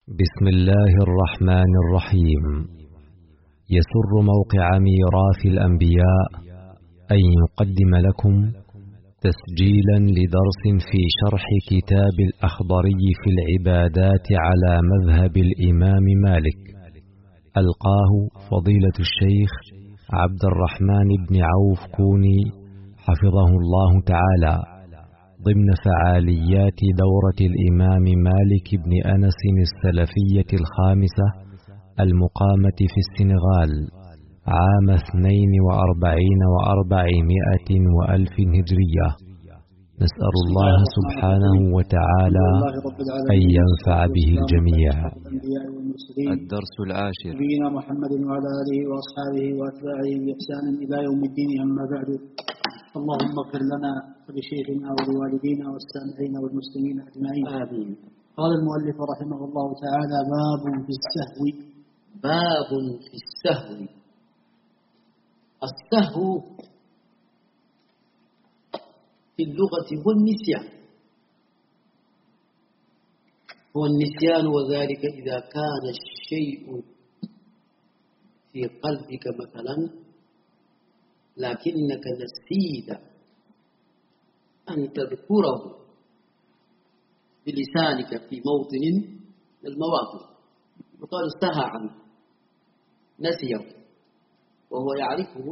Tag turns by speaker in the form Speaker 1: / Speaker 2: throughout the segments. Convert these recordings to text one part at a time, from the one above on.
Speaker 1: بسم الله الرحمن الرحيم. يسر موقع ميراث الأنبياء أن يقدم لكم تسجيلا لدرس في شرح كتاب الأخضري في العبادات على مذهب الإمام مالك، ألقاه فضيلة الشيخ عبد الرحمن بن عوف كوني حفظه الله تعالى، ضمن فعاليات دورة الإمام مالك بن أنس السلفية الخامسة المقامة في السنغال عام 42 و400 وألف هجرية. نسأل الله سبحانه وتعالى أن ينفع به الجميع.
Speaker 2: الدرس العاشر.
Speaker 3: نبينا محمد وعلى آله وأصحابه وأتباعه بإحسان إلى يوم الدين، أما بعد. اللهم اغفر لنا ولشيخنا ولوالدينا والسامعين والمسلمين أجمعين، آمين. قال المؤلف رحمه الله تعالى: باب في السهو.
Speaker 4: باب في السهو. السهو في اللغة هو النسيان، هو النسيان، وذلك إذا كان الشيء في قلبك مثلا لكنك نسيت أن تذكره بلسانك في موطن من المواطن، يقال سهى عنه، نسيه، وهو يعرفه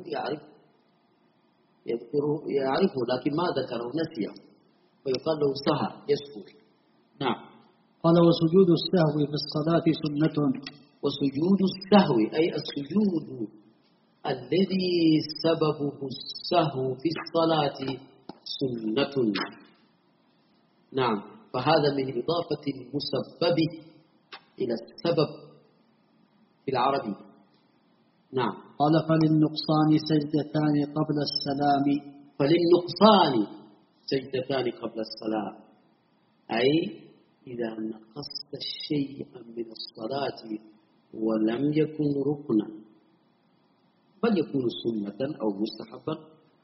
Speaker 4: يعرفه لكن ما ذكره، نسيه، ويقال له سهى، يسهو. نعم.
Speaker 3: قال: وسجود السهو في الصلاة سنة.
Speaker 4: وسجود السهو أي السجود الذي سببه السهو في الصلاة سنة. نعم، فهذا من إضافة المسبب إلى السبب في العربي. نعم.
Speaker 3: قال: فللنقصان سجدتان قبل السلام.
Speaker 4: فللنقصان سجدتان قبل السلام، أي إذا نقصت شيئا من الصلاة ولم يكن ركنا، بل يكون سنة أو مستحبا.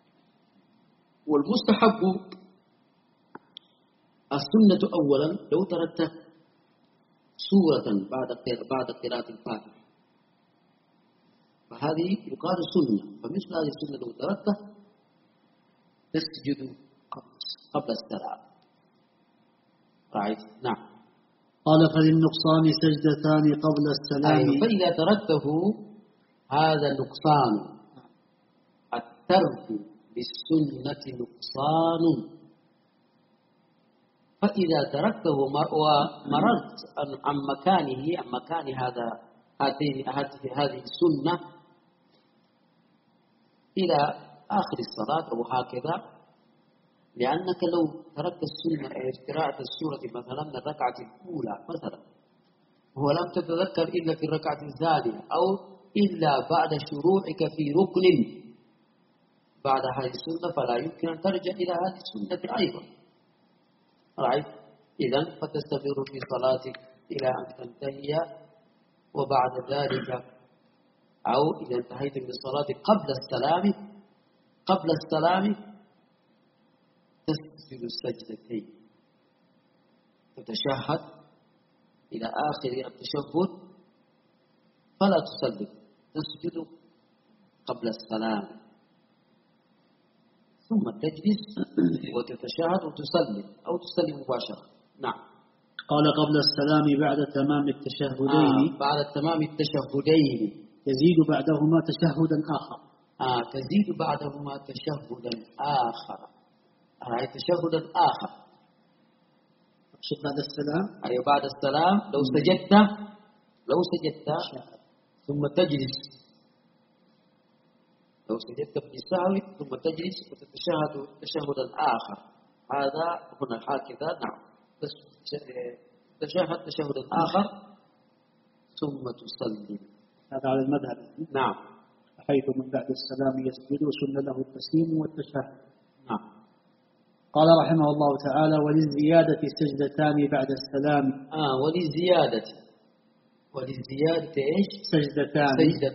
Speaker 4: والمستحب السنة أولا لو تركت سورة بعد قراءة الفاتحة فهذه يقال سنة، فمثل هذه السنة لو تركتها تسجد قبل السلام. رأيت؟ نعم.
Speaker 3: قال: فللنقصان سجدتان قبل السلام.
Speaker 4: فإذا تركته هذا نقصان، الترك بالسنة نقصان. فإذا تركته ومررت عن مكان هذه السنة إلى آخر الصلاة أو هكذا، لأنك لو تركت السنة قراءة السورة مثلا من الركعة الأولى مثلا ولم تتذكر إلا في الركعة الثانية أو إلا بعد شروعك في ركن بعد هذه السنة، فلا يمكن أن ترجع إلى هذه السنة أيضا. رأيت؟ إذن فتستمر في صلاتك إلى أن تنتهي، وبعد ذلك أو إذا انتهيت من الصلاة قبل السلام تسجد السجدتين، تتشهد إلى آخر التشهد فلا تسلم، تسجد قبل السلام ثم تجلس وتتشهد وتسلم أو تسلم مباشرة. نعم.
Speaker 3: قال: قبل السلام بعد تمام التشهدين.
Speaker 4: بعد تمام التشهدين
Speaker 3: يزيد بعدهما تشهدا آخر.
Speaker 4: تزيد بعدهما تشهدا آخر. تشهدا آخر.
Speaker 3: بعد السلام.
Speaker 4: أيوة، بعد السلام لو سجدت ثم تجلس، لو سجدت بالسهو ثم تجلس وتتشهد تشهدا آخر، هذا هنا هكذا. نعم، تشهد تشهدا آخر ثم تصلي.
Speaker 3: هذا على المذهب.
Speaker 4: نعم.
Speaker 3: حيث من بعد السلام يسجد وسن له التسليم والتشهد.
Speaker 4: نعم.
Speaker 3: قال رحمه الله تعالى: وللزيادة سجدتان بعد السلام.
Speaker 4: وللزيادة إيش؟
Speaker 3: سجدتان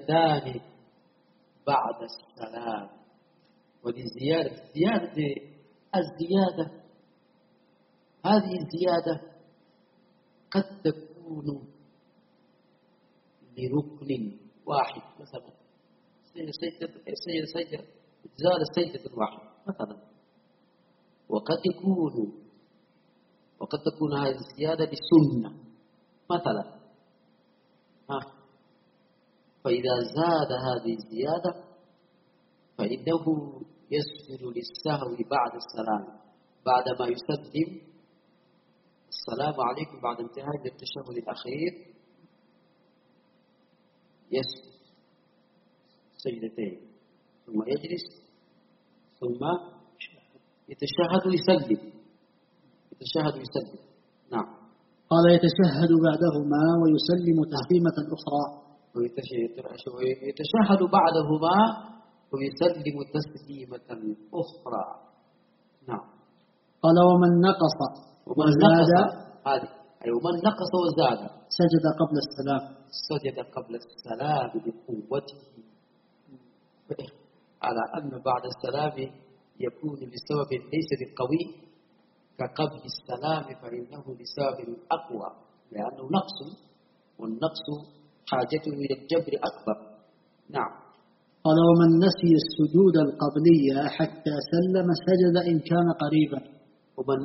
Speaker 4: بعد السلام. وللزيادة الزيادة هذه الزيادة قد تكون لركن واحد مثلا سجد زاد سجدة واحد مثلا، وقد تكون هذه الزيادة بسنة مثلا. فإذا زاد هذه الزيادة فإنه يسجد للسهو بعد السلام، بعدما يسلم السلام عليكم بعد انتهاء التشهد الأخير يسجد سجدتين ثم يجلس ثم يتشهد ويسلم. نعم.
Speaker 3: قال يتشهد بعدهما ويسلم تسليمة أخرى.
Speaker 4: ويتشهد بعدهما ويسلم تسليمة أخرى. نعم.
Speaker 3: قال ومن نقص وزاد
Speaker 4: ومن نقص وزاد
Speaker 3: سجد قبل السلام
Speaker 4: بقوته، على أن بعد السلام يكون بسبب ليس بالقوي كقبل السلام، فإنه بسبب أقوى لأنه نقص، والنقص حاجته إلى الجبر أكبر. نعم.
Speaker 3: قال ومن نسي السجود القبلية حتى سلم سجد إن كان قريبا.
Speaker 4: ومن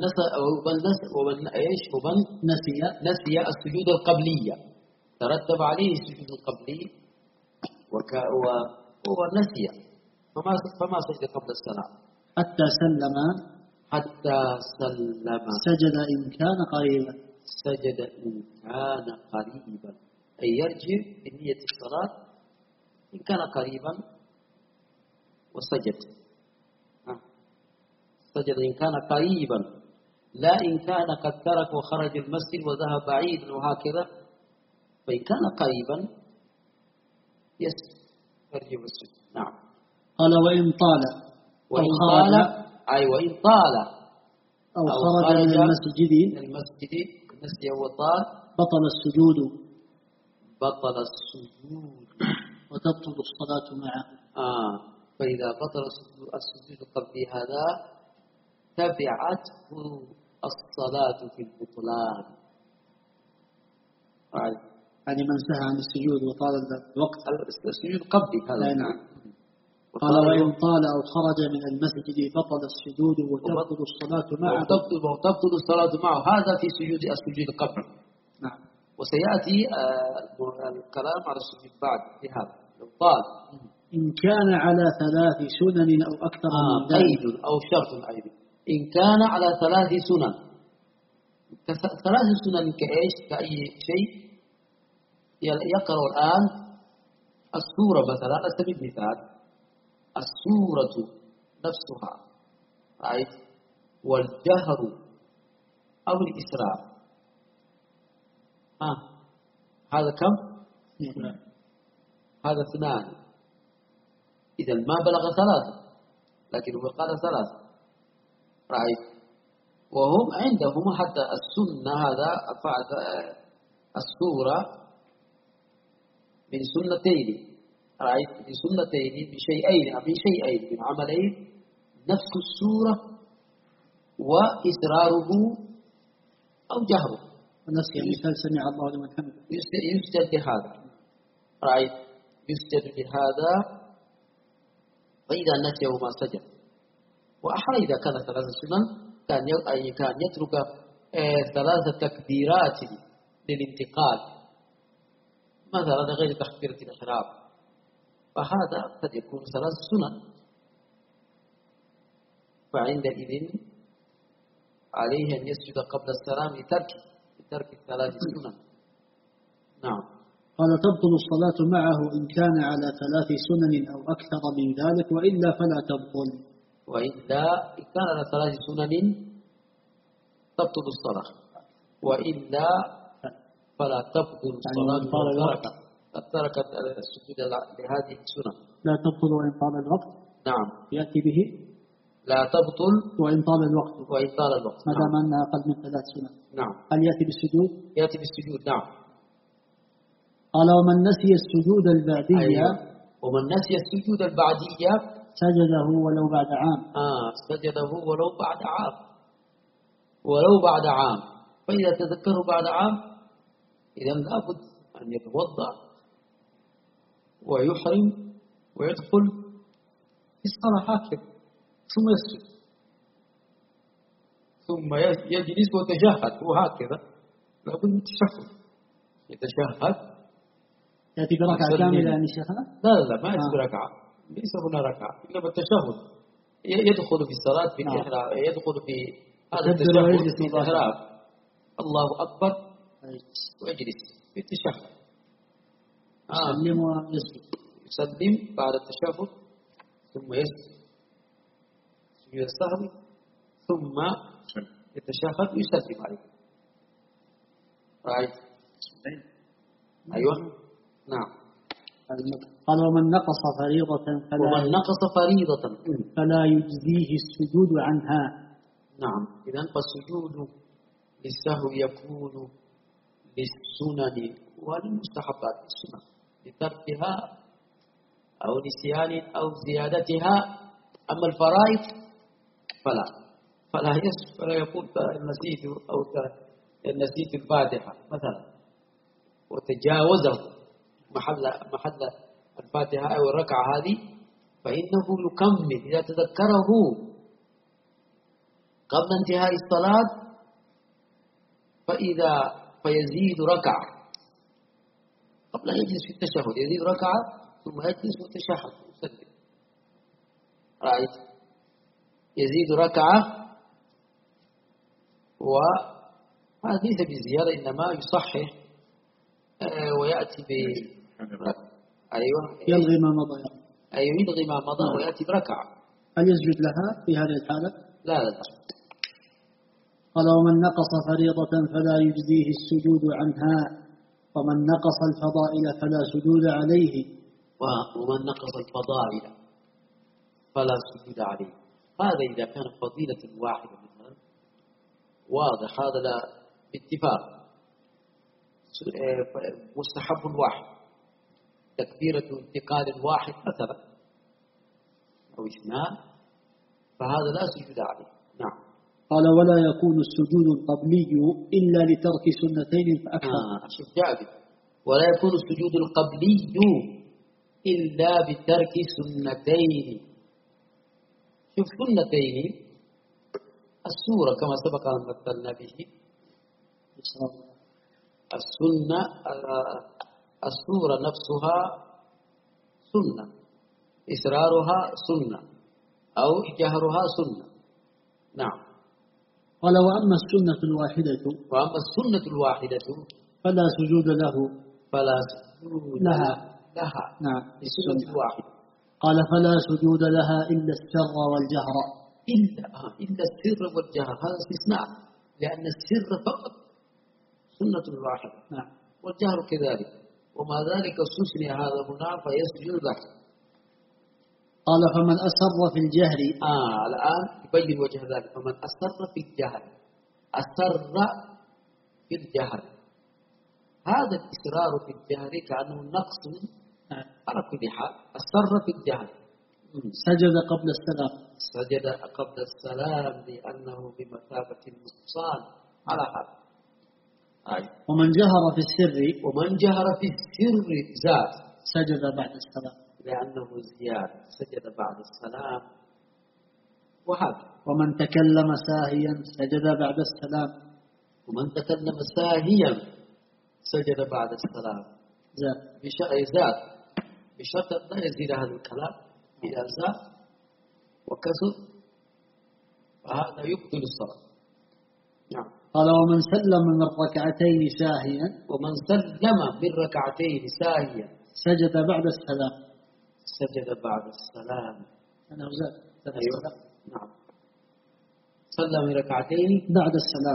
Speaker 4: نسي السجود القبلية ترتب عليه السجود القبلي وهو نسي فما سجد قبل السلام
Speaker 3: حتى سلم سجد إن كان قريبا.
Speaker 4: أي يرجع بنية الصلاة إن كان قريبا وسجد. سجد إن كان قريبا، لا إن كان قد ترك وخرج المسجد وذهب بعيد وهكذا. فإن كان قريبا يرجع السجود. نعم.
Speaker 3: قال وإن طال أو خرج من المسجد
Speaker 4: النسي وطال
Speaker 3: بطل السجود وتبطل الصلاة معه.
Speaker 4: فإذا بطل السجود قبل هذا تبعته الصلاة في البطلان.
Speaker 3: يعني من سهى عن السجود وطال الوقت
Speaker 4: السجود قبل هذا.
Speaker 3: نعم. قال وإن طال أو خرج من المسجد بطل السجود وتبطل الصلاة معه.
Speaker 4: وتبطل الصلاة معه، هذا في السجود قبل.
Speaker 3: نعم.
Speaker 4: وسيأتي الكلام على السجود بعد في هذا. لو طال
Speaker 3: إن كان على 3 سنن أو أكثر من ذلك
Speaker 4: أو شرط أيضا. إن كان على 3 سنن، 3 سنن كإيش؟ كأي شيء يقرأ الآن السورة مثلا، على سبيل المثال السورة نفسها والجهر أو الإسراء. هذا كم؟ هذا 2. إذا ما بلغ 3، لكن هو قال 3. وهم عندهم حتى السنة هذا السورة من سنتين، من سنتين بشيئين من عملين، نفس السورة وإسراره أو جهره.
Speaker 3: ونفس مثال سمع الله لمن حمده
Speaker 4: يسجد لهذا. يسجد لهذا، فإذا نسيه ما سجد. وأحرى إذا كان 3 سنن كان يترك 3 تكبيرات للانتقال مثلا غير تكبيرة الإحرام، فهذا قد يكون 3 سنن. فعندئذ عليه أن يسجد قبل السلام لترك 3 سنن. نعم.
Speaker 3: قال تبطل الصلاة معه إن كان على 3 سنن أو أكثر من ذلك، وإلا فلا تبطل.
Speaker 4: وإلا إن كان على 3 سنن تبطل الصلاة، وإلا فلا تبطل الصلاة. قد تركت السجود لهذه السنن
Speaker 3: لا تبطل وإن طال الوقت.
Speaker 4: نعم.
Speaker 3: يأتي به
Speaker 4: لا تبطل
Speaker 3: وإن طال الوقت. ما دام أنها أقل من 3 سنن.
Speaker 4: نعم.
Speaker 3: هل يأتي بالسجود؟
Speaker 4: يأتي بالسجود. نعم.
Speaker 3: قال ومن نسي السجود البعدية.
Speaker 4: ومن نسي السجود البعدية
Speaker 3: سجده ولو بعد عام.
Speaker 4: سجده ولو بعد عام. فإذا تذكره بعد عام إذا لابد أن يتوضأ ويحرم ويدخل في الصلاة هكذا ثم يسجد ثم يجلس ويتشهد وهكذا لابد من التشهد يتشهد
Speaker 3: يأتي بركعة كاملة يعني شيخنا؟
Speaker 4: لا ما يأتي بركعة ليس هنا ركعة إنما التشهد يدخل في الصلاة في الإحرام يدخل في هذا التشهد في الإحرام الله أكبر ويجلس في التشهد
Speaker 3: يسلم ويسجد
Speaker 4: يسلم بعد التشهد ثم يسجد سجود السهو ثم يتشهد ويسلم عليه رأيت أيوة نعم
Speaker 3: قال ومن نقص فريضة فلا يجزيه السجود عنها.
Speaker 4: نعم إذن فالسجود للسهو يكون للسنن وللمستحبات السنن لتركها أو نسيان أو زيادتها. أما الفرائض فلا يقول نسيت أو نسيت الفاتحة مثلا وتجاوزه محل الفاتحة أو الركعة هذه فإنه يكمل إذا تذكره قبل انتهاء الصلاة فيزيد ركعة قبل أن يجلس في التشهد يزيد ركعة ثم يجلس ويتشهد ويسلم رأيت يزيد ركعة وهذا ليس بزيادة إنما يصحح ويأتي
Speaker 3: يلغي ما مضى
Speaker 4: يلغي ما مضى ويأتي بركعة.
Speaker 3: هل يسجد لها في هذه الحالة؟
Speaker 4: لا
Speaker 3: قال ومن نقص فريضة فلا يجزيه السجود عنها ومن نقص الفضائل فلا سجود عليه.
Speaker 4: ومن نقص الفضائل فلا سجود عليه هذا إذا كان فضيلة واحدة مثلا واضح هذا لا باتفاق مستحب واحد تكبيرة انتقال واحد مثلا أو اثنان فهذا لا سجود عليه. نعم.
Speaker 3: قال ولا يكون السجود القبلي إلا لترك سنتين فأكثر.
Speaker 4: شوف جابر ولا يكون السجود القبلي إلا بترك سنتين. شوف سنتين السورة كما سبق أن مثلنا به السنة السورة نفسها سنة إسرارها سنة أو جهرها سنة. نعم.
Speaker 3: قال وأما السنة الواحدة فلا سجود له
Speaker 4: فلا سجود لها.
Speaker 3: نعم
Speaker 4: السنة الواحدة.
Speaker 3: قال فلا سجود لها إلا السر والجهر
Speaker 4: إلا السر والجهر هذا استثناء لأن السر فقط سنة واحدة.
Speaker 3: نعم.
Speaker 4: والجهر كذلك وما ذلك استثني هذا هنا فيسجد له.
Speaker 3: قال فمن أسر في الجهر
Speaker 4: الآن يبين وجه ذلك. فمن أسر في الجهر هذا الإسرار في الجهر كأنه نقص على كل حال. أسر في الجهر
Speaker 3: سجد قبل
Speaker 4: السلام لأنه بمثابة النقصان على هذا.
Speaker 3: ومن جهر في السر
Speaker 4: زاد
Speaker 3: سجد بعد السلام
Speaker 4: لأنه زيادة سجد بعد السلام وهذا.
Speaker 3: ومن تكلم ساهيا سجد بعد السلام
Speaker 4: سجد بعد السلام زاد بشرط لا يزيد هذا الكلام إذا زاد وكسر فهذا يبطل الصلاة. نعم.
Speaker 3: قال ومن سلم من ركعتين ساهيا سجد بعد السلام أنا زاد.
Speaker 4: أيوة. نعم. سلم من ركعتين
Speaker 3: بعد السلام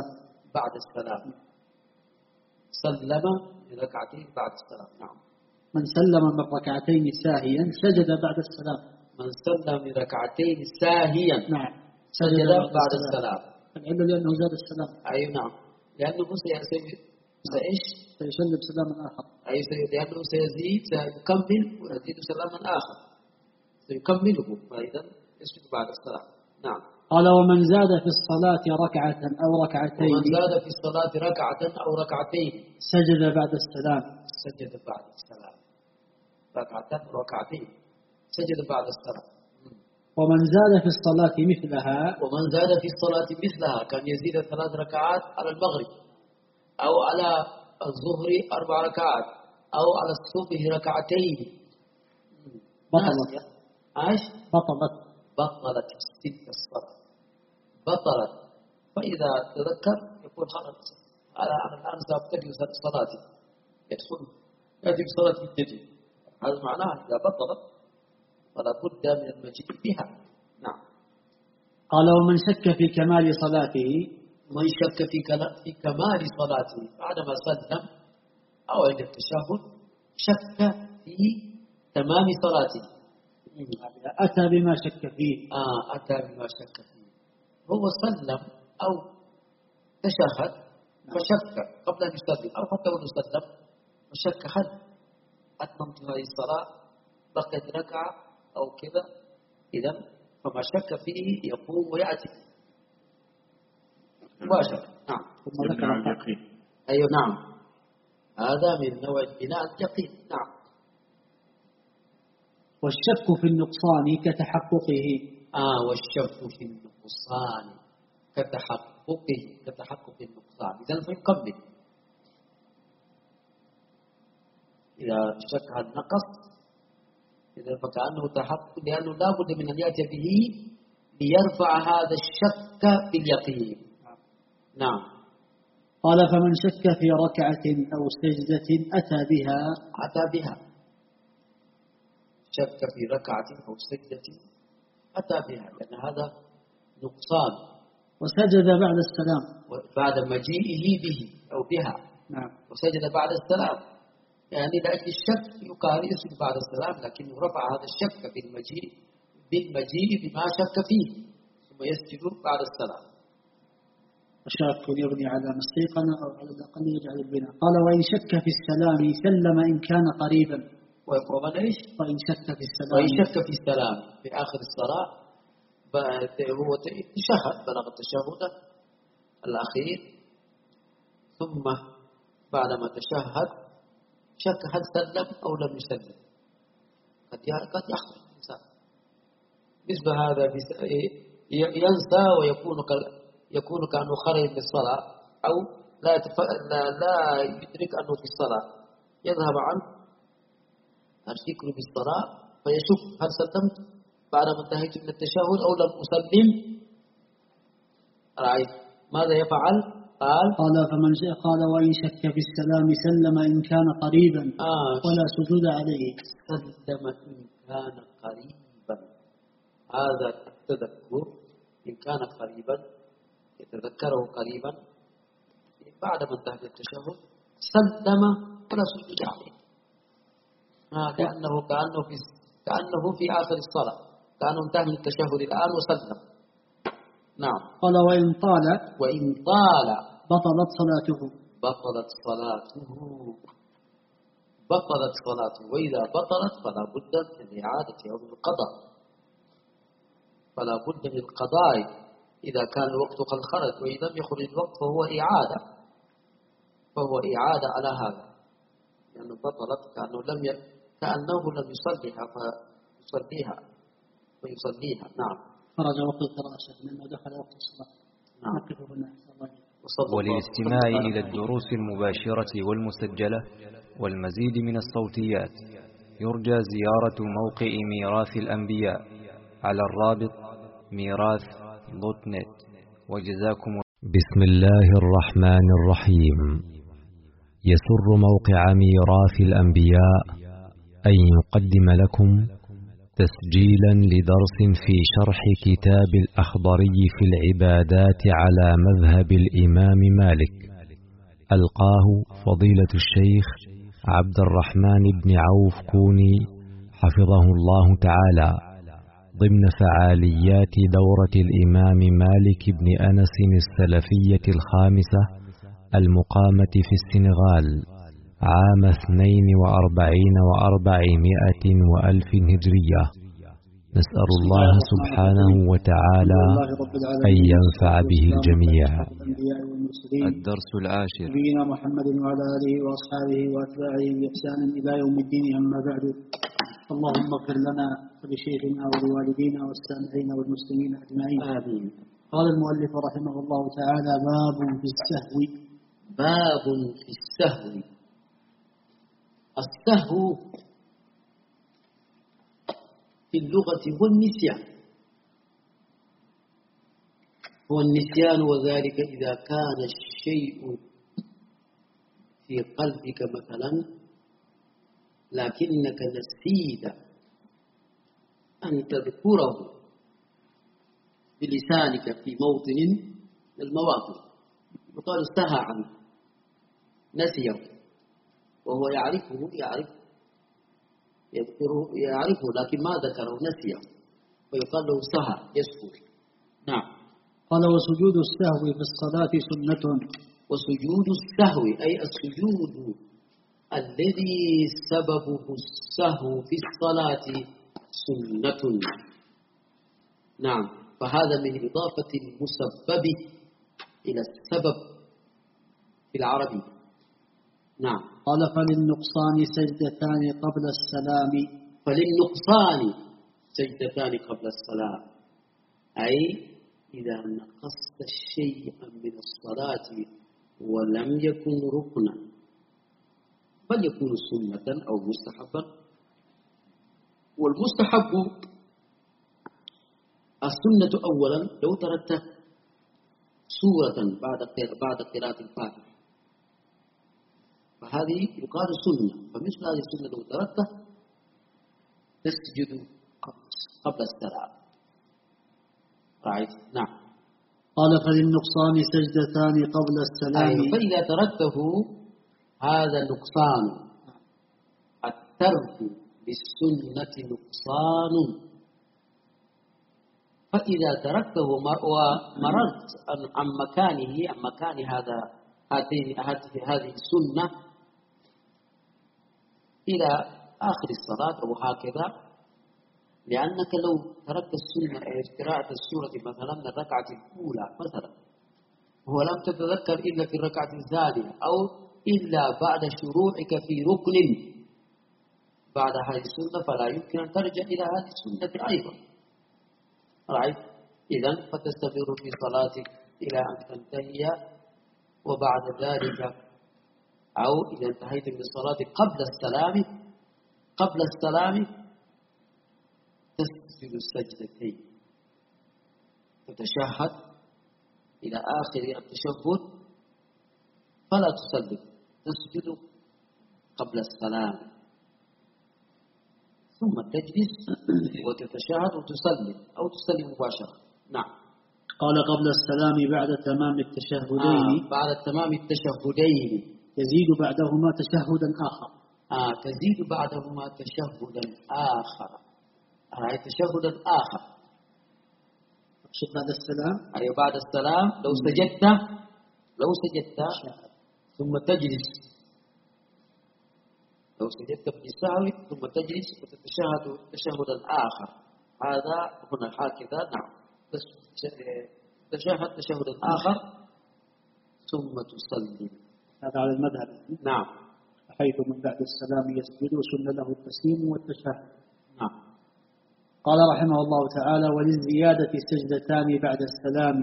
Speaker 4: سلم من ركعتين بعد السلام. نعم.
Speaker 3: من سلم من ركعتين ساهيا سجد بعد السلام.
Speaker 4: من سلم من ركعتين ساهيا
Speaker 3: نعم
Speaker 4: سجد بعد السلام.
Speaker 3: العلة لأنه زاد السلام.
Speaker 4: أي نعم لأنه
Speaker 3: سيسلم سلاما آخر.
Speaker 4: لأنه سيزيد سيكمل ويزيد سلاما آخر سيكمله فإذا يسجد بعد السلام. نعم.
Speaker 3: قال ومن زاد في الصلاة ركعة أو ركعتين
Speaker 4: سجد بعد السلام. ركعتين وركعتين سجد بعد السلام.
Speaker 3: ومن زاد في الصلاة مثلها،
Speaker 4: ومن زاد في الصلاة مثلها كان يزيد 3 ركعات على المغرب، أو على الظهر 4 ركعات، أو على الصبح ركعتين، بطلت تلك الصلاة، بطلت. فإذا تذكر يقول خلاص أنا الآن سأبتدئ صلاتي، يأتي بصلاة جديدة. هذا معناه إذا بطلت فلا بد من المجيء بها. نعم.
Speaker 3: قال ومن شك في كمال صلاته،
Speaker 4: من شك في كمال صلاته بعدما سلم أو عند التشهد شك في تمام صلاته،
Speaker 3: أتى بما شك فيه.
Speaker 4: أتى بما شك فيه. هو سلم أو تشهد فشك قبل أن يسلم، أو حتى وأن يسلم فشك هل أتممت هذه الصلاة بقيت ركعة أو كذا. إذا فما شك فيه يقوم ويأتي مباشرة. نعم.
Speaker 3: ثم ذكر اليقين.
Speaker 4: أيوة نعم، هذا من نوع بناء اليقين. نعم.
Speaker 3: والشك في النقصان كتحققه.
Speaker 4: والشك في النقصان كتحقق النقصان. إذا فنكمل. إذا شك هل نقص إذا فكأنه تحقق، لأنه لا بد من أن يأتي به ليرفع هذا الشك باليقين. نعم.
Speaker 3: قال فمن شك في ركعة أو سجدة أتى بها.
Speaker 4: شك في ركعة أو سجدة أتى بها، لأن هذا نقصان.
Speaker 3: وسجد بعد السلام،
Speaker 4: بعد مجيئه به أو بها.
Speaker 3: نعم.
Speaker 4: وسجد بعد السلام، يعني لأجل الشك يقال يسجد بعد السلام، لكنه رفع هذا الشك بالمجيء بما شك فيه، ثم يسجد بعد السلام.
Speaker 3: الشك يبني على مستيقن أو على الأقل يجعل البناء. قال وإن شك في السلام سلم إن كان قريبا. وإن شك في السلام
Speaker 4: في آخر الصلاة هو تشهد، بلغ التشهد الأخير، ثم بعدما تشهد شك هل سلم أو لم يسلم. قد يحصل الإنسان مثل هذا، ينسى ويكون كأنه خرج من الصلاة، أو لا يدرك أنه في الصلاة، يذهب عنه الفكر بالصلاة فيشك هل سلمت بعدما انتهيت من التشهد أو لم أسلم. رأيت ماذا يفعل؟
Speaker 3: قال وإن شك في السلام سلم إن كان قريبا ولا سجود عليه.
Speaker 4: سلم إن كان قريبا، هذا التذكر إن كان قريبا يتذكره قريبا بعدما انتهى من التشهد سلم ولا سجود عليه. كأنه في آخر الصلاة، كأنه انتهى من التشهد الآن وسلم. نعم.
Speaker 3: قال وإن طال بطلت
Speaker 4: صلاته. وإذا بطلت فلا بد من إعادة أو من القضاء. إذا كان الوقت قد خرج وإذا لم يخرج الوقت فهو إعادة على هذا، لأنه بطلت كأنه لم يصليها. نعم.
Speaker 3: خرج وقت الدراسة لما دخل وقت الصلاة.
Speaker 4: نعم.
Speaker 1: وللاستماع إلى الدروس المباشرة والمسجلة والمزيد من الصوتيات يرجى زيارة موقع ميراث الأنبياء على الرابط ميراث.net. وجزاكم.
Speaker 2: بسم الله الرحمن الرحيم. يسر موقع ميراث الأنبياء أن يقدم لكم تسجيلا لدرس في شرح كتاب الأخضري في العبادات على مذهب الإمام مالك، ألقاه فضيلة الشيخ عبد الرحمن بن عوف كوني حفظه الله تعالى، ضمن فعاليات دورة الإمام مالك بن أنس السلفية الخامسة المقامة في السنغال عام 42 و400 وألف هجرية، نسأل الله سبحانه وتعالى أن ينفع به الجميع.
Speaker 1: الدرس العاشر.
Speaker 3: نبينا محمد وعلى آله وأصحابه وأتباعه بإحسان إلى يوم الدين، أما بعد. اللهم اغفر لنا ولشيخنا ولوالدينا والسامعين والمسلمين أجمعين، آمين. قال المؤلف رحمه الله تعالى: باب في السهو.
Speaker 4: باب في السهو. السهو في اللغة هو النسيان، وذلك إذا كان الشيء في قلبك مثلا لكنك نسيت أن تذكره بلسانك في موطن من المواطن، يقال سهى عنه، نسيه، وهو يعرفه لكن ما ذكره، نسيه، ويقال له سهى، يسهو. نعم.
Speaker 3: قال: وسجود السهو في الصلاة سنة.
Speaker 4: وسجود السهو أي السجود الذي سببه السهو في الصلاة سنة. نعم، فهذا من إضافة المسبب إلى السبب في العربي. نعم.
Speaker 3: قال: فللنقصان سجدتان قبل السلام.
Speaker 4: فللنقصان سجدتان قبل السلام، أي إذا نقصت شيئا من الصلاة ولم يكن ركنا بل يكون سنة أو مستحبا. والمستحب السنة أولا لو تركت سورة بعد قراءة الفاتحة فهذه يقال سنة، فمثل هذه السنة لو تركتها تسجد قبل السلام. رأيت؟ نعم.
Speaker 3: قال: فللنقصان سجدتان قبل السلام.
Speaker 4: أيوة، فإذا تركته هذا نقصان، الترك بالسنة نقصان. فإذا تركته ومررت عن مكان هذه السنة إلى آخر الصلاة أو هكذا، لأنك لو تركت السنة قراءة السورة مثلا من الركعة الأولى مثلا ولم تتذكر إلا في الركعة الثانية أو إلا بعد شروعك في ركن بعد هذه السنة، فلا يمكن أن ترجع إلى هذه السنة أيضا. رأيت؟ إذن فتستمر في صلاتك إلى أن تنتهي، وبعد ذلك أو إذا انتهيت من الصلاة قبل السلام تسجد السجدتين، تتشهد إلى آخر التشهد فلا تسلم، تسجد قبل السلام ثم تجلس وتتشهد وتسلم أو تسلم مباشرة. نعم.
Speaker 3: قال: قبل السلام بعد تمام التشهدين.
Speaker 4: بعد تمام التشهدين
Speaker 3: يزيد بعدهما تشهدا آخر.
Speaker 4: تزيد بعدهما تشهدا آخر. تشهدا آخر.
Speaker 3: أقصد بعد السلام.
Speaker 4: أيوة، بعد السلام لو سجدت ثم تجلس، لو سجدت بالسهو ثم تجلس وتتشهد تشهدا آخر، هذا هنا هكذا. نعم، تشهد تشهدا آخر ثم تسلم.
Speaker 3: هذا على المذهب.
Speaker 4: نعم.
Speaker 3: حيث من بعد السلام يسجد وسن له التسليم والتشهد.
Speaker 4: نعم.
Speaker 3: قال رحمه الله تعالى: وللزيادة سجدتان بعد السلام.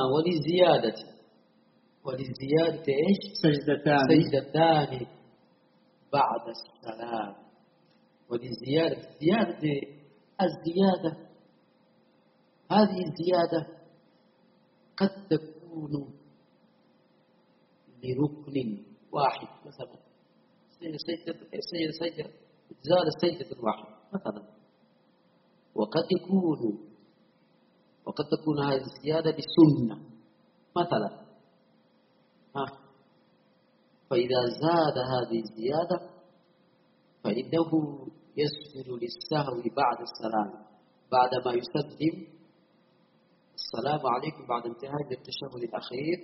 Speaker 4: وللزيادة إيش؟ سجدتان بعد السلام. وللزيادة الزيادة هذه الزيادة قد تكون لركن واحد، مثلا زال سجدة واحد مثلا، وقد تكون هذه الزيادة لسنة مثلا. فإذا زاد هذه الزيادة فإنه يسجد للسهو بعد السلام، بعدما يسلم السلام عليكم بعد انتهاء التشهد الأخير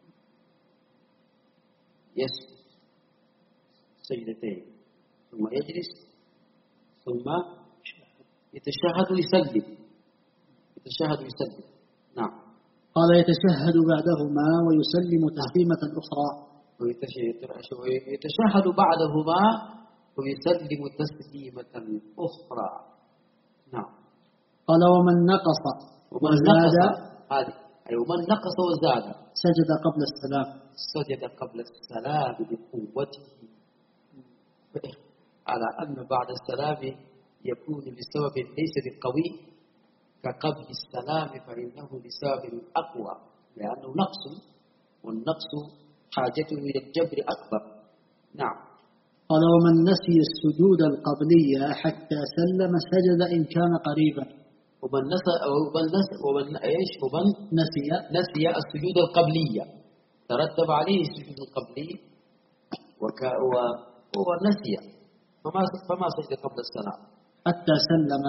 Speaker 4: يسجد سجدتين ثم يجلس ثم يتشهد ويسلم. يتشهد ويسلم. نعم.
Speaker 3: قال يتشهد بعدهما ويسلم تسليمة أخرى.
Speaker 4: ويتشهد بعدهما ويسلم تسليمة أخرى. نعم.
Speaker 3: قال ومن نقص وزاد
Speaker 4: هذه أي ومن نقص وزاد
Speaker 3: سجد قبل السلام.
Speaker 4: سجد قبل السلام بقوته، على أن بعد السلام يكون لسبب ليس بالقوي كقبل السلام، فإنه لسبب أقوى لأنه نقص، والنقص حاجته إلى الجبر أكبر. نعم.
Speaker 3: قال ومن نسي السجود القبلية حتى سلم سجد إن كان قريبا.
Speaker 4: ومن نسي السجود القبلية ترتب عليه السجود القبلي وهو نسي فما سجد قبل السلام
Speaker 3: حتى سلم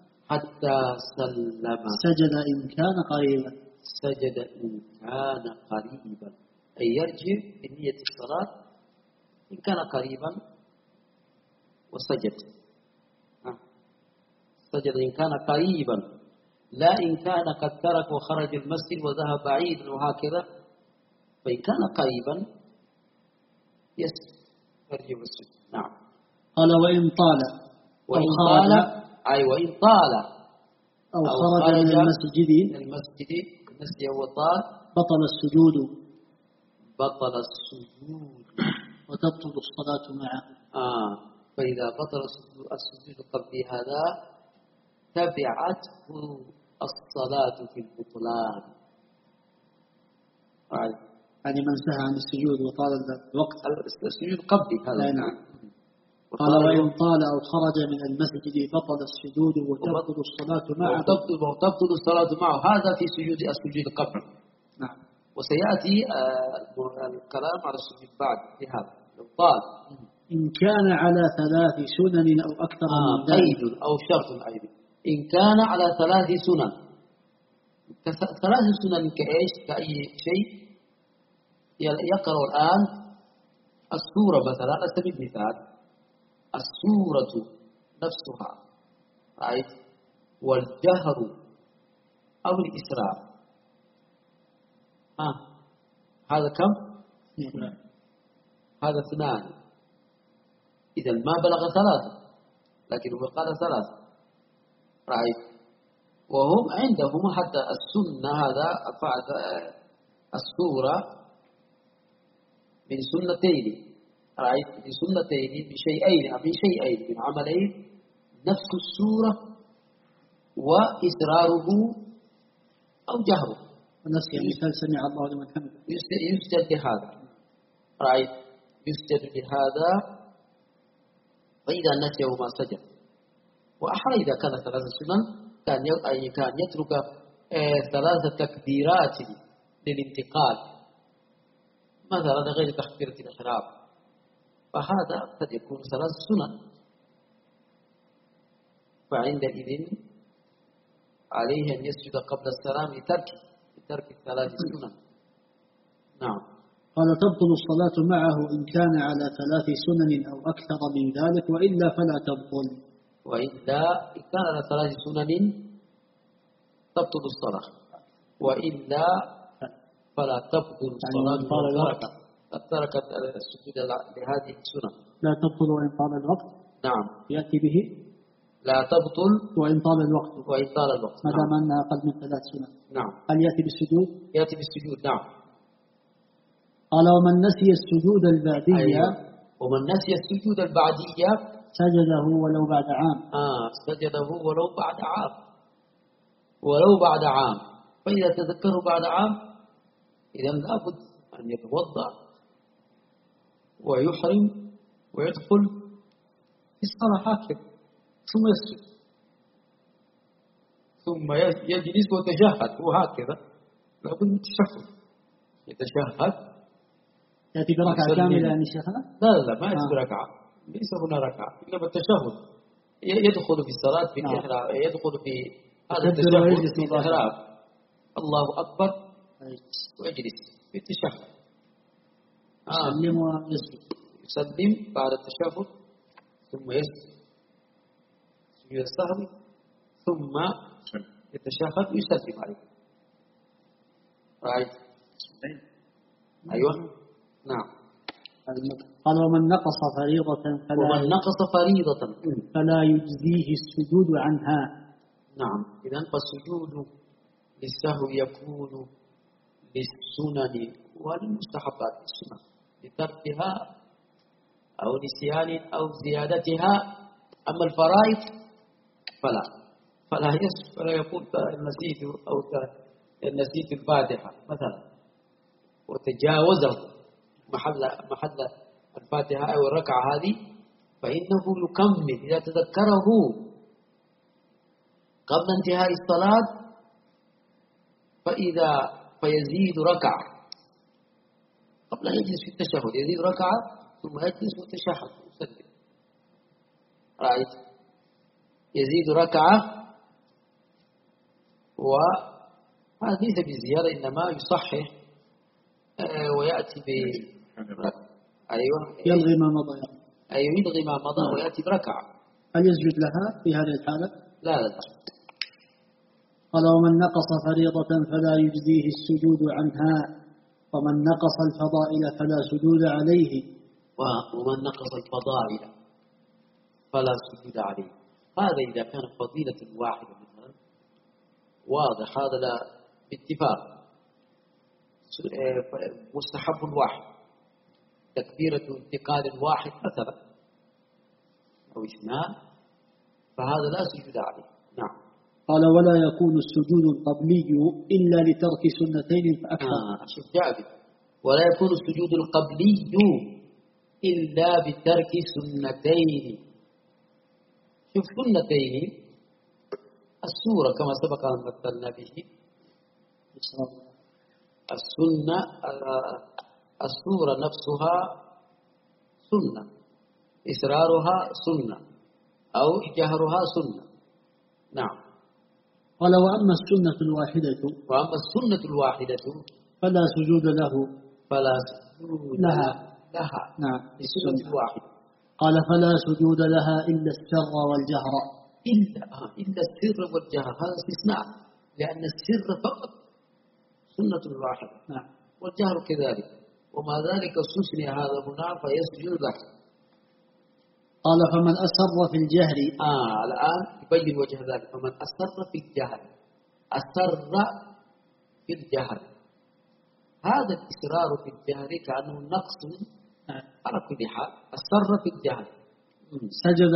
Speaker 3: سجد إن كان قريبا.
Speaker 4: سجد إن كان قريبا أي يرجع بنية الصلاة إن كان قريبا وسجد. سجد إن كان قريبا، لا إن كان قد ترك وخرج المسجد وذهب بعيدا وهكذا. فإن كان قريبا يرجع السجود. نعم.
Speaker 3: قال وإن طال
Speaker 4: وإن طال أي وإن طال
Speaker 3: أو خرج من المسجد
Speaker 4: نسي وطال
Speaker 3: بطل السجود وتبطل الصلاة معه.
Speaker 4: فإذا بطل السجود قبل هذا تبعته الصلاة في البطلان.
Speaker 3: يعني من سهى عن السجود وطال الوقت
Speaker 4: السجود قبل هذا. نعم.
Speaker 3: قال وإن طال أو خرج من المسجد بطل السجود وتبطل الصلاة معه.
Speaker 4: وتبطل الصلاة معه، هذا في السجود قبل.
Speaker 3: نعم.
Speaker 4: وسيأتي الكلام على السجود بعد في هذا. لو طال
Speaker 3: إن كان على 3 سنن أو أكثر من ذلك.
Speaker 4: قيد أو شرط أيضا. إن كان على 3 سنن. 3 سنن كإيش؟ كأي شيء. يقرأ الآن السورة مثلا، على سبيل المثال السورة نفسها، right؟ والجهر أو الإسراء. هذا كم؟ هذا 2. إذا ما بلغ 3، لكن هو قال 3، right؟ وهم عندهم حتى السنة هذا السورة من سنتين، right؟ من سنتين بشيئين من عملين، نفس السورة وإسراره أو جهره.
Speaker 3: ونسي مثال سمع الله لمن حمده
Speaker 4: يسجد لهذا، right؟ يسجد لهذا. فإذا نسيه ما سجد. وأحيانا إذا كان 3 سنن كان يترك 3 تكبيرات للانتقال مثلا غير تكبيرة الإحرام، فهذا قد يكون 3 سنن. فعندئذ عليه أن يسجد قبل السلام لترك 3 سنن. نعم.
Speaker 3: قال تبطل الصلاة معه إن كان على 3 سنن أو أكثر من ذلك، وإلا فلا تبطل.
Speaker 4: وإلا إن كان على 3 سنن تبطل الصلاة، وإلا فلا تبطل الصلاة. تركت السجود لهذه السنن
Speaker 3: لا تبطل وإن طال الوقت.
Speaker 4: نعم.
Speaker 3: يأتي به
Speaker 4: لا تبطل
Speaker 3: وإن طال الوقت. ما دام أنها أقل من 3 سنن.
Speaker 4: نعم.
Speaker 3: هل يأتي بالسجود؟
Speaker 4: يأتي بالسجود. نعم.
Speaker 3: قال ومن نسي السجود البعدية.
Speaker 4: أيوة. ومن نسي السجود البعدية
Speaker 3: سجده ولو بعد عام.
Speaker 4: سجده ولو بعد عام. ولو بعد عام. فإذا تذكره بعد عام إذا لابد أن يتوضأ ويحرم ويدخل في الصلاة هكذا، ثم يسجد، ثم يجلس ويتشهد، وهكذا لابد من التشهد. يتشهد.
Speaker 3: يأتي بركعة كاملة يعني شيخنا؟
Speaker 4: لا ما يأتي بركعة، ليس هنا ركعة، إنما التشهد. يدخل في الصلاة في الإحرام، يدخل في هذا التشهد في الإحرام، الله أكبر، ويجلس في التشهد.
Speaker 3: يسلم ويسجد.
Speaker 4: يسلم بعد التشهد ثم يسجد سجود السهو ثم يتشهد ويسلم عليه. رأيت؟ أيوة نعم.
Speaker 3: قال ومن نقص فريضة فلا يجزيه السجود عنها.
Speaker 4: نعم. إذن فالسجود للسهو يكون للسنن وللمستحبات السنن لتركها أو نسيان أو زيادتها. أما الفرائض فلا يكون نسيت الفاتحة مثلا وتجاوزه محل الفاتحة أو الركعة هذه فإنه يكمل إذا تذكره قبل انتهاء الصلاة فيزيد ركعة قبل أن يجلس في التشهد، يزيد ركعة ثم يجلس ويتشهد ويسلم. رأيت؟ يزيد ركعة، وهذا ليس بزيادة إنما يصحح ويأتي
Speaker 3: يلغي ما مضى.
Speaker 4: أيوة يلغي ما مضى ويأتي بركعة.
Speaker 3: هل يسجد لها في هذه الحالة؟
Speaker 4: لا.
Speaker 3: قال ومن نقص فريضة فلا يجزيه السجود عنها، ومن نقص الفضائل فلا سجود عليه.
Speaker 4: ومن نقص الفضائل فلا سجود عليه. هذا إذا كان فضيلة واحدة مثلا واضح، هذا لا باتفاق. مستحب واحد، تكبيرة انتقال واحد مثلا أو اثنان، فهذا لا سجود عليه. نعم.
Speaker 3: قال ولا يكون السجود القبلي إلا لترك سنتين فأكثر.
Speaker 4: شوف جابر، ولا يكون السجود القبلي إلا بترك سنتين. شوف سنتين السورة كما سبق أن مثلنا به. السورة نفسها سنة، إسرارها سنة أو جهرها سنة. نعم.
Speaker 3: قال وأما السنة الواحدة فلا سجود لها. نعم.
Speaker 4: السنة الواحدة.
Speaker 3: قال فلا سجود لها إلا السر والجهر.
Speaker 4: إلا السر والجهر، هذا استثناء، لأن السر فقط سنة واحدة.
Speaker 3: نعم.
Speaker 4: والجهر كذلك، وما ذلك استثني هذا هنا فيسجد له.
Speaker 3: قال فمن أسر في الجهر.
Speaker 4: الآن يبين وجه ذلك. فمن أسر في الجهر، هذا الإسرار في الجهر كأنه نقص على كل حال. أسر في الجهر،
Speaker 3: سجد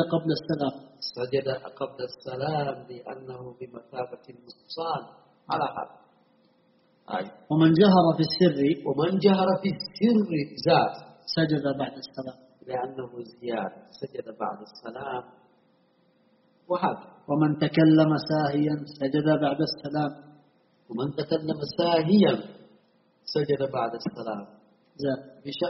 Speaker 3: قبل
Speaker 4: السلام لأنه بمثابة النقصان على حال.
Speaker 3: ومن جهر في السر
Speaker 4: زاد،
Speaker 3: سجد بعد السلام
Speaker 4: لأنه زيادة، سجد بعد السلام. وهذا
Speaker 3: ومن تكلم ساهيا سجد بعد السلام.
Speaker 4: ومن تكلم ساهيا سجد بعد السلام. زاد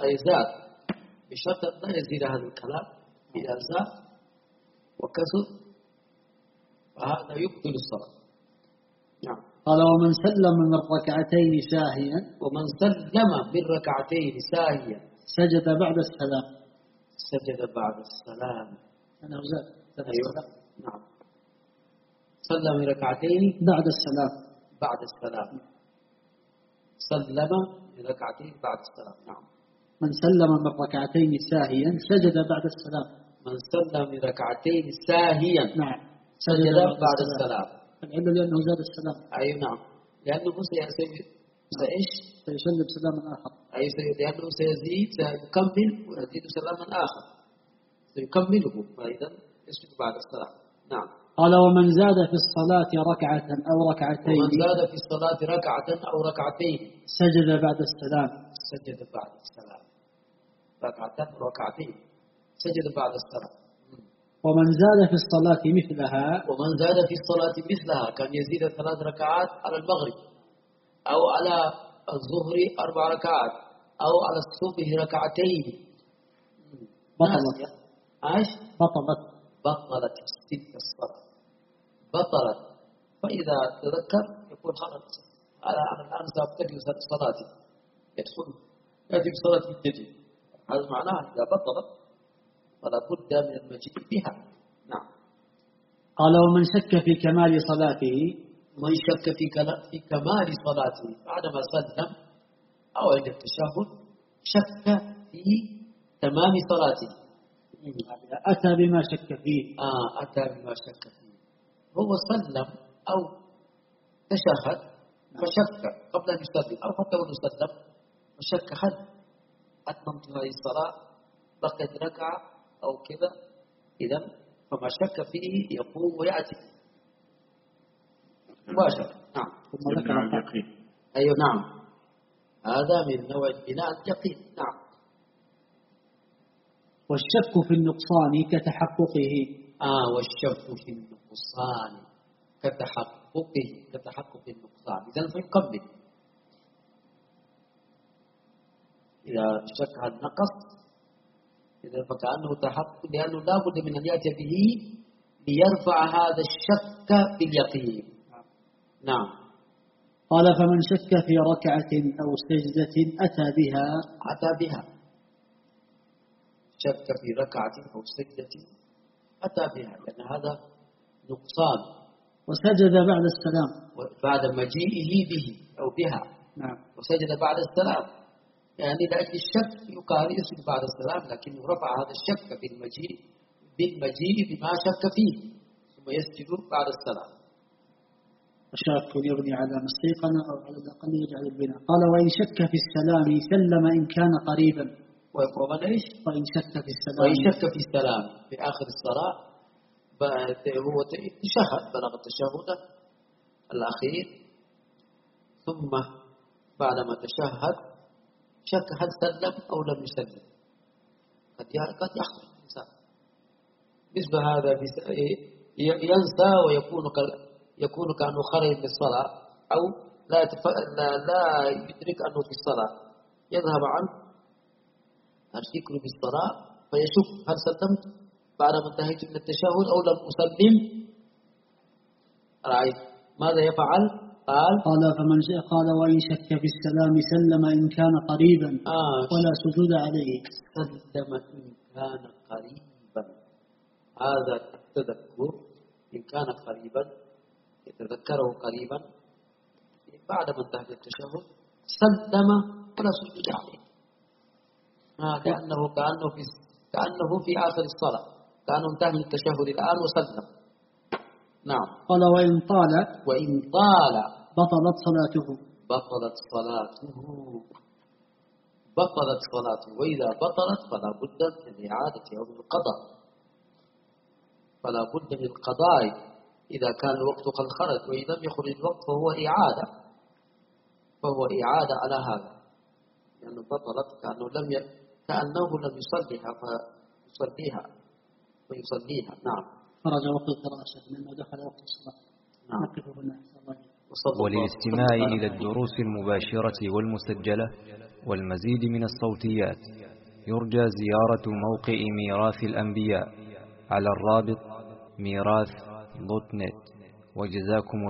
Speaker 4: بشرط لا يزيد هذا الكلام. إذا زاد وكسر فهذا يبطل الصلاة. نعم.
Speaker 3: قال ومن سلم من ركعتين ساهيا. سجد بعد السلام. أنا زاد.
Speaker 4: أيوة. نعم. سلم من ركعتين
Speaker 3: بعد السلام.
Speaker 4: سلم من ركعتين بعد السلام. نعم.
Speaker 3: من سلم من ركعتين ساهيا سجد بعد السلام.
Speaker 4: من سلم من ركعتين ساهيا.
Speaker 3: نعم.
Speaker 4: سجد بعد السلام.
Speaker 3: العلة لأنه زاد السلام.
Speaker 4: أي نعم. لأنه
Speaker 3: سيسلم سلاما آخر.
Speaker 4: لأنه سيزيد، سيكمل ويزيد سلاما آخر، سيكمله، فإذا يسجد بعد السلام. نعم.
Speaker 3: قال ومن زاد في الصلاة ركعة أو ركعتين. سجد بعد السلام.
Speaker 4: ركعة ركعتين سجد بعد السلام.
Speaker 3: ومن زاد في الصلاة مثلها
Speaker 4: كان يزيد 3 ركعات على المغرب، أو على الظهر 4 ركعات، أو على الصبح 2 ركعتين. بطلت تلك الصلاة، بطلت. فإذا تذكر يقول خلاص أنا الآن سأبتدئ صلاتي، يأتي بصلاة الجديد. هذا معناه إذا بطلت فلا بد من المجيء بها. نعم.
Speaker 3: قال ومن شك في كمال صلاته،
Speaker 4: من شك في كمال صلاته بعدما سلم أو عند التشهد شك في تمام صلاته،
Speaker 3: أتى بما شك فيه.
Speaker 4: أتى بما شك فيه، هو سلم أو تشهد فشك قبل أن يسلم أو حتى وأن يسلم فشك هل أتممت هذه الصلاة بقيت ركعة أو كذا، إذا فما شك فيه يقوم ويأتي مباشرة. نعم.
Speaker 3: ثم ذكر اليقين.
Speaker 4: أيوة نعم، هذا من نوع بناء اليقين. نعم.
Speaker 3: والشك في النقصان كتحققه.
Speaker 4: والشك في النقصان كتحقق النقصان، إذا فيقبل إذا شك هل نقص، إذا فكأنه تحقق، لأنه لا بد من أن يأتي به ليرفع هذا الشك باليقين. نعم.
Speaker 3: قال فمن شك في ركعة أو سجدة أتى بها
Speaker 4: شك في ركعة أو سجدة أتى بها، لأن هذا نقصان.
Speaker 3: وسجد بعد السلام،
Speaker 4: بعد مجيئه به أو بها.
Speaker 3: نعم.
Speaker 4: وسجد بعد السلام، يعني لأجل الشك يقال يسجد بعد السلام، لكنه رفع هذا الشك بالمجيء بما شك فيه، ثم يسجد بعد السلام.
Speaker 3: الشك يبني على ما استيقن أو على الأقل يجعل البناء. قال وإن شك في السلام سلم إن كان قريبا. وإن شك في السلام
Speaker 4: في آخر الصلاة هو تشهد، بلغ التشهد الأخير، ثم بعدما تشهد شك هل سلم أو لم يسلم، قد يحصل الإنسان مثل هذا، ينسى ويكون كأنه خرج من الصلاة، أو لا يدرك أنه في الصلاة، يذهب عنه الفكر بالصلاة فيشك هل سلمت بعدما انتهيت من التشهد أو لم أسلم. رأيت ماذا يفعل؟
Speaker 3: قال وإن شك في السلام سلم إن كان قريبا ولا سجود عليه.
Speaker 4: سلم إن كان قريبا، هذا التذكر إن كان قريبا، يتذكره قريبا بعدما انتهى التشهد سلم ولا سجود عليه، كأنه في آخر الصلاة، كأنه انتهى من التشهد الآن وسلم. نعم.
Speaker 3: قال وإن طال بطلت صلاته،
Speaker 4: وإذا بطلت فلا بد من إعادة يوم القضاء، فلا بد من القضاء إذا كان الوقت قد خرج، وإذا لم يخرج الوقت فهو إعادة على هذا، لأنه بطلت كأنه لم يصليها فيصليها. نعم.
Speaker 3: خرج وقت القراءة لأنه دخل وقت الصلاة.
Speaker 4: نعم.
Speaker 1: وللاستماع إلى الدروس المباشرة والمسجلة والمزيد من الصوتيات يرجى زيارة موقع ميراث الأنبياء على الرابط ميراث.net. وجزاكم